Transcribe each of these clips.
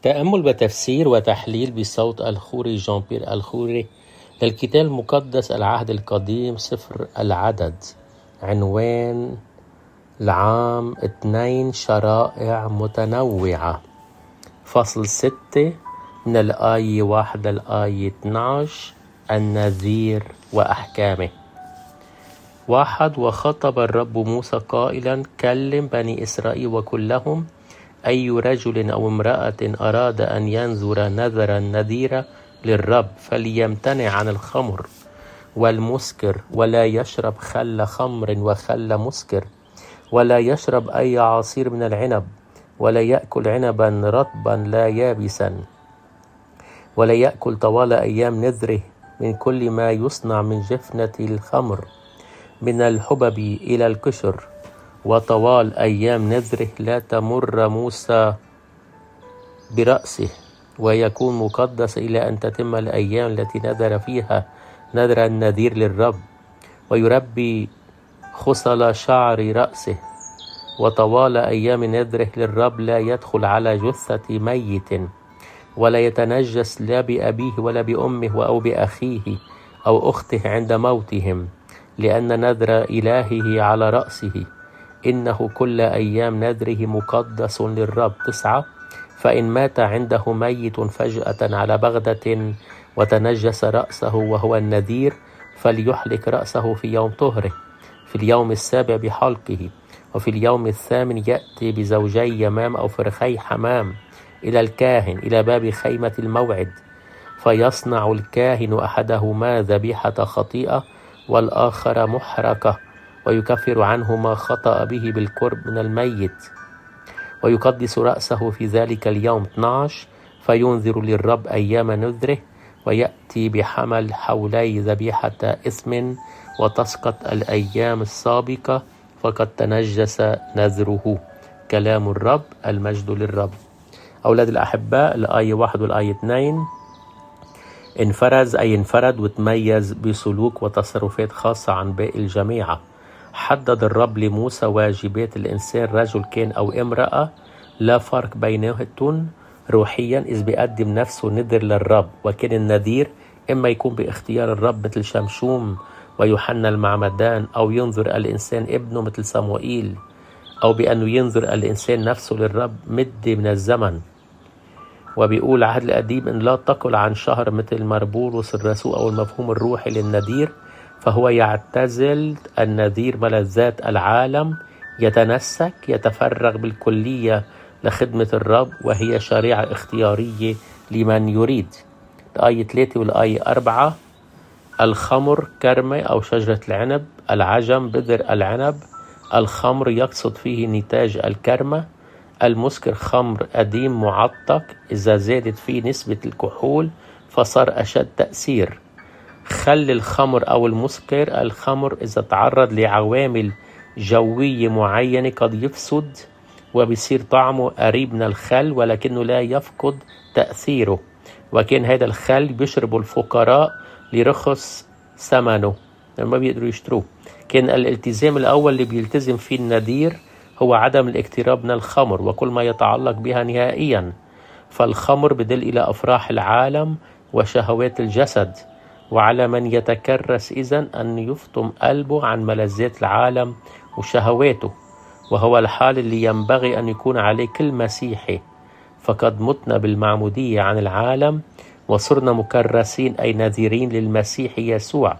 تأمل وتفسير وتحليل بصوت الخوري جان بيير الخوري للكتاب المقدس العهد القديم سفر العدد. عنوان العام 2 شرائع متنوعة. فصل 6 من الآية 1 للآية 12 النذير وأحكامه. 1. وخطب الرب موسى قائلا: كلم بني إسرائيل وقل لهم: أي رجل أو امرأة أراد أن ينذر نذرا نذيرا للرب فليمتنع عن الخمر والمسكر، ولا يشرب خل خمر وخل مسكر، ولا يشرب أي عصير من العنب، ولا يأكل عنبا رطبا لا يابسا، ولا يأكل طوال أيام نذره من كل ما يصنع من جفنة الخمر من الحبب إلى الكشر. وطوال أيام نذره لا تمر موسى برأسه، ويكون مقدس إلى أن تتم الأيام التي نذر فيها نذر النذير للرب، ويربي خصل شعر رأسه. وطوال أيام نذره للرب لا يدخل على جثة ميت، ولا يتنجس لا بأبيه ولا بأمه أو بأخيه أو أخته عند موتهم، لأن نذر إلهه على رأسه. إنه كل أيام نذره مقدس للرب. 9. فإن مات عنده ميت فجأة على بغدة وتنجس رأسه وهو النذير، فليحلق رأسه في يوم طهره، في اليوم السابع بحلقه، وفي اليوم الثامن يأتي بزوجي يمام أو فرخي حمام إلى الكاهن إلى باب خيمة الموعد، فيصنع الكاهن أحدهما ذبيحة خطيئة والآخر محرقة، ويكفر عنه ما خطأ به بالقرب من الميت، ويقدس رأسه في ذلك اليوم. 12. فينذر للرب أيام نذره، ويأتي بحمل حولي ذبيحة إثم، وتسقط الأيام السابقة، فقد تنجس نذره. كلام الرب. المجد للرب. أولاد الأحباء، الآية 1 والآية 2 انفرد وتميز بسلوك وتصرفات خاصة عن باقي الجماعة. حدد الرب لموسى واجبات الإنسان، رجل كان أو امرأة، لا فرق بينهم روحيا إذ بيقدم نفسه نذر للرب. وكان النذير إما يكون باختيار الرب مثل شمشوم ويوحنا المعمدان، أو ينذر الإنسان ابنه مثل صموئيل، أو بأنه ينذر الإنسان نفسه للرب مدة من الزمن. وبيقول العهد القديم إن لا تقل عن شهر مثل مربولوس الرسول أو المفهوم الروحي للنذير، فهو يعتزل النذير ملذات العالم، يتنسك، يتفرغ بالكلية لخدمة الرب، وهي شريعة اختيارية لمن يريد. الآية 3 والآية 4 الخمر كرمة أو شجرة العنب، العجم بذر العنب، الخمر يقصد فيه نتاج الكرمة، المسكر خمر قديم معطك إذا زادت فيه نسبة الكحول فصار أشد تأثير. خل الخمر أو المسكر الخمر إذا تعرض لعوامل جوية معينة قد يفسد وبيصير طعمه قريب من الخل ولكنه لا يفقد تأثيره. وكان هذا الخل بيشربه الفقراء لرخص ثمنه، ما بيقدروا يشتروه. كان الالتزام الأول اللي بيلتزم فيه النذير هو عدم الاقتراب من الخمر وكل ما يتعلق بها نهائيا. فالخمر بدل إلى أفراح العالم وشهوات الجسد، وعلى من يتكرس إذن أن يفطم قلبه عن ملذات العالم وشهواته، وهو الحال اللي ينبغي أن يكون عليه كل مسيحي. فقد متنا بالمعمودية عن العالم وصرنا مكرسين أي نذيرين للمسيح يسوع.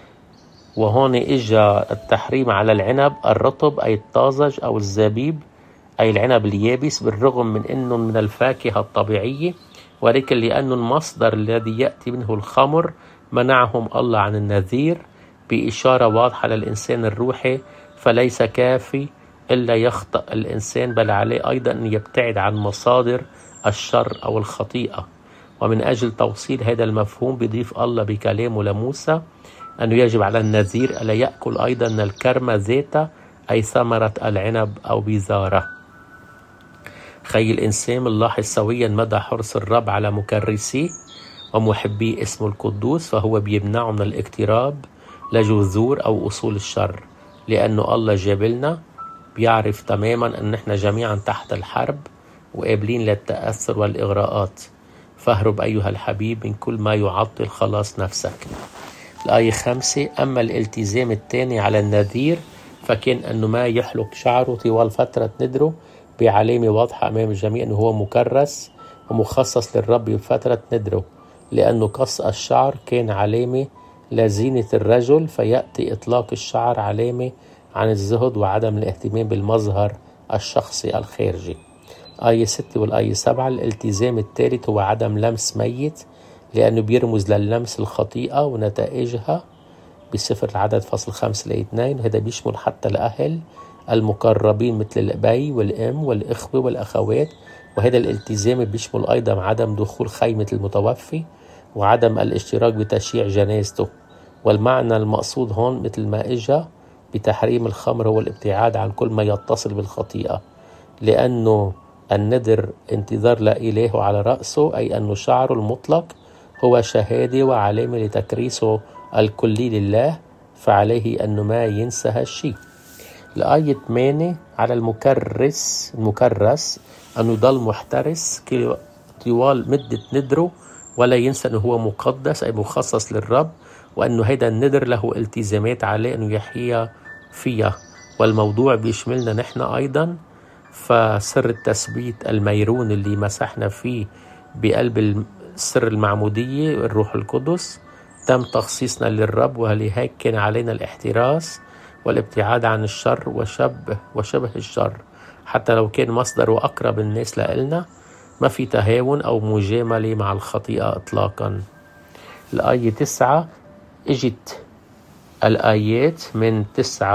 وهون إجا التحريم على العنب الرطب أي الطازج أو الزبيب أي العنب اليابس، بالرغم من أنه من الفاكهة الطبيعية، ولكن لأنه المصدر الذي يأتي منه الخمر منعهم الله عن النذير بإشارة واضحة للإنسان الروحي. فليس كافي إلا يخطأ الإنسان، بل عليه أيضا أن يبتعد عن مصادر الشر أو الخطيئة. ومن أجل توصيل هذا المفهوم بيضيف الله بكلامه لموسى أنه يجب على النذير ألا يأكل أيضا الكرمة ذاتها أي ثمرة العنب أو بذارة. خي الإنسان نلاحظ سويا مدى حرص الرب على مكرسيه ومحبي اسمه القدوس، فهو بيمنعه من الاقتراب لجذور أو أصول الشر، لأنه الله جابلنا بيعرف تماما أن احنا جميعا تحت الحرب وقابلين للتأثر والإغراءات. فاهرب أيها الحبيب من كل ما يعطل خلاص نفسك. الآية 5: أما الالتزام الثاني على النذير فكان أنه ما يحلق شعره طوال فترة ندره بعلامة واضحة أمام الجميع أنه هو مكرس ومخصص للرب بفترة ندره، لأنه قص الشعر كان علامة لزينة الرجل، فيأتي إطلاق الشعر علامة عن الزهد وعدم الاهتمام بالمظهر الشخصي الخارجي. آية 6 والآية 7: الالتزام الثالث هو عدم لمس ميت، لأنه بيرمز للمس الخطيئة ونتائجها بسفر العدد فصل 5-2. هذا بيشمل حتى الأهل المقربين مثل الأبي والأم والإخوة والأخوات. وهذا الالتزام بيشمل أيضا عدم دخول خيمة المتوفي وعدم الاشتراك بتشييع جنازته. والمعنى المقصود هون مثل ما إجا بتحريم الخمر هو الابتعاد عن كل ما يتصل بالخطيئة، لأنه النذر انتظار لإلهه على رأسه، أي أن شعره المطلق هو شهادة وعلامة لتكريسه الكلي لله، فعليه أنه ما ينسى هالشيء. الآية 8: على المكرس أنه يضل محترس طوال مدة ندره ولا ينسى أنه هو مقدس أي مخصص للرب، وأنه هيدا الندر له التزامات عليه أنه يحيى فيها. والموضوع بيشملنا نحن أيضا. فسر التثبيت الميرون اللي مسحنا فيه بقلب السر المعمودية الروح القدس تم تخصيصنا للرب، ولهيك كان علينا الاحتراس والابتعاد عن الشر وشبه الشر، حتى لو كان مصدره أقرب الناس لإلنا. ما في تهاون أو مجاملة مع الخطيئة إطلاقا. الآية 9: اجت الآيات من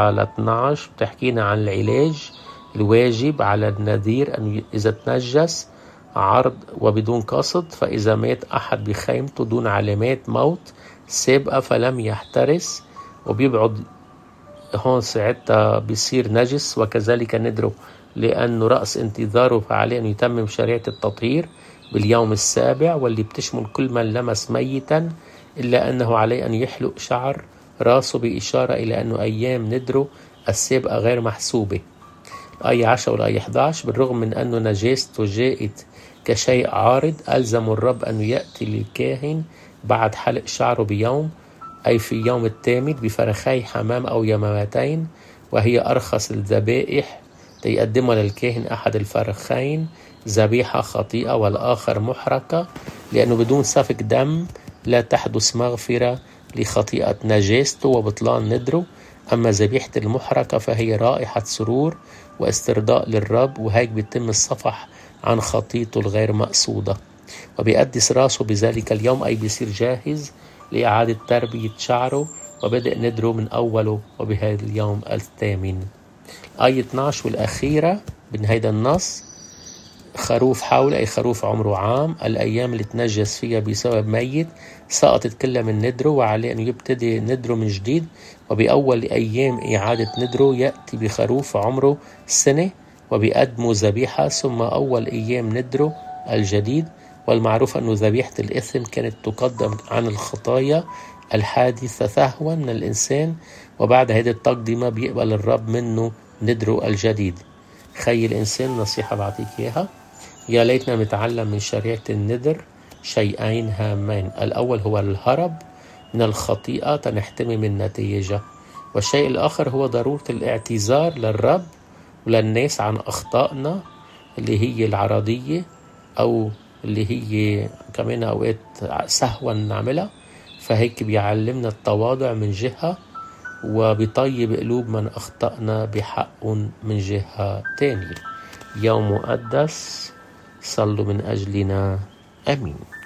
9-12 بتحكينا عن العلاج الواجب على النذير أن إذا تنجس عرض وبدون قصد، فإذا مات أحد بخيمته دون علامات موت سابقة فلم يحترس وبيبعد هون ساعتها بيصير نجس، وكذلك ندره لأنه رأس انتظاره فعليه أن يتمم شريعة التطهير باليوم السابع، واللي بتشمل كل من لمس ميتا، إلا أنه عليه أن يحلق شعر راسه بإشارة إلى أنه أيام ندره السابقة غير محسوبة. الآية 10 والآية 11: بالرغم من أنه نجاسته جاءت كشيء عارض ألزم الرب أنه يأتي للكاهن بعد حلق شعره بيوم، أي في يوم الثامن، بفرخي حمام أو يمامتين، وهي أرخص الذبائح، ليقدمها للكاهن أحد الفرخين ذبيحة خطيئة والآخر محرقة، لأنه بدون سفك دم لا تحدث مغفرة لخطيئة نجاسته وبطلان ندره. أما ذبيحة المحرقة فهي رائحة سرور واسترضاء للرب، وهيك بيتم الصفح عن خطيئته الغير مقصودة، وبيقدس راسه بذلك اليوم، أي بيصير جاهز لإعادة تربية شعره وبدء ندره من أوله وبهذا اليوم الثامن. آية 12 والأخيرة من هيدا النص: خروف حول أي خروف عمره عام، الأيام اللي تنجس فيها بسبب ميت سقطت كلها من ندره، وعليه أن يبتدي ندره من جديد. وبأول أيام إعادة ندره يأتي بخروف عمره سنة وبيقدموا ذبيحة، ثم أول أيام ندره الجديد. والمعروف أنه ذبيحة الإثم كانت تقدم عن الخطايا الحادثة سهوا من الإنسان، وبعد هذه التقدمة بيقبل الرب منه ندره الجديد. خي الإنسان نصيحة بعطيك إياها: يا ليتنا نتعلم من شريعة النذر شيئين هامين. الأول هو الهرب من الخطيئة تنحتمي من نتائجها، والشيء الآخر هو ضرورة الاعتذار للرب وللناس عن أخطائنا اللي هي العرضية أو اللي هي كمان أوقات سهوا نعملها. فهيك بيعلمنا التواضع من جهة، وبيطيب قلوب من أخطأنا بحق من جهة تانية. يوم مقدس، صلوا من أجلنا. آمين.